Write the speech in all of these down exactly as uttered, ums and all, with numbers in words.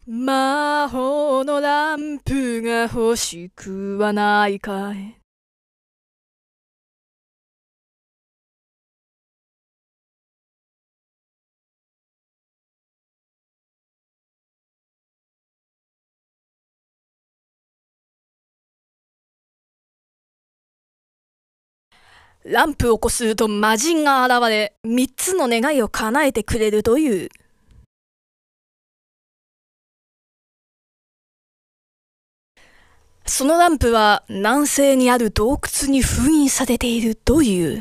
魔法のランプが欲しくはないかい。ランプをこすると魔人が現れ、三つの願いを叶えてくれるという。そのランプは南西にある洞窟に封印されているという。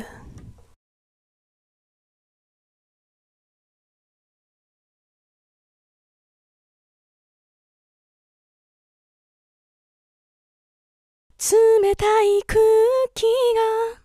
冷たい空気が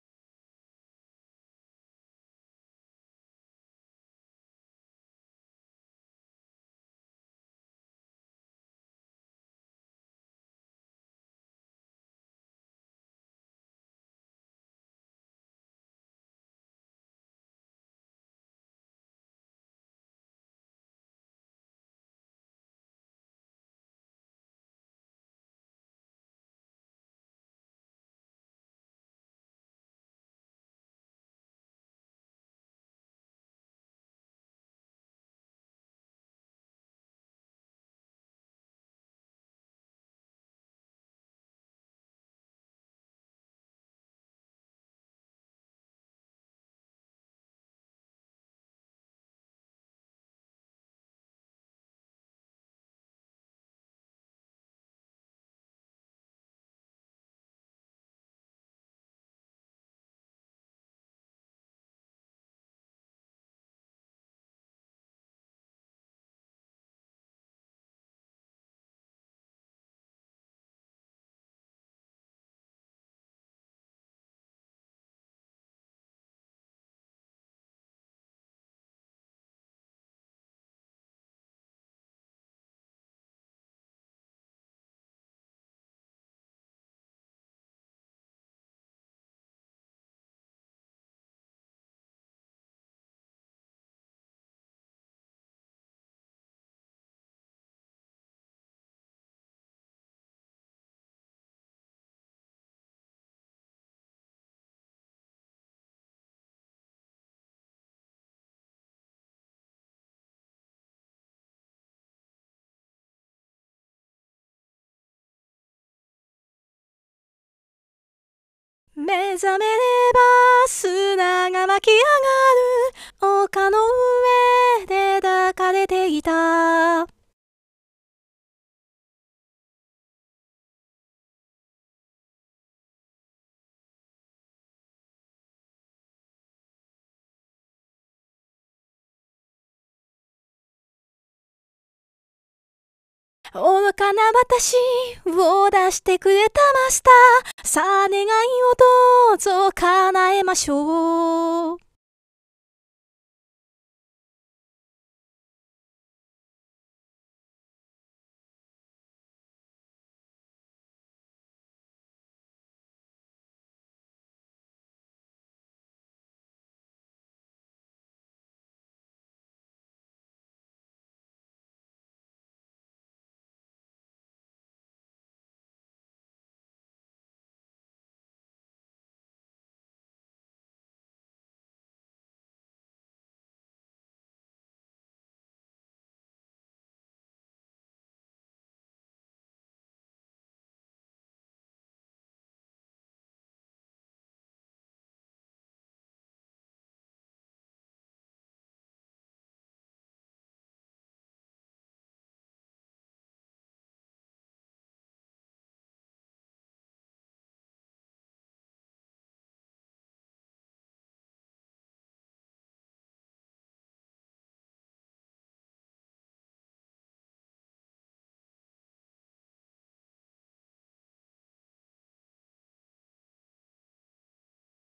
目覚めれば砂が巻き上がる丘の上で抱かれていた。愚かな私を出してくれたマスター。さあ願いをどうぞ叶えましょう。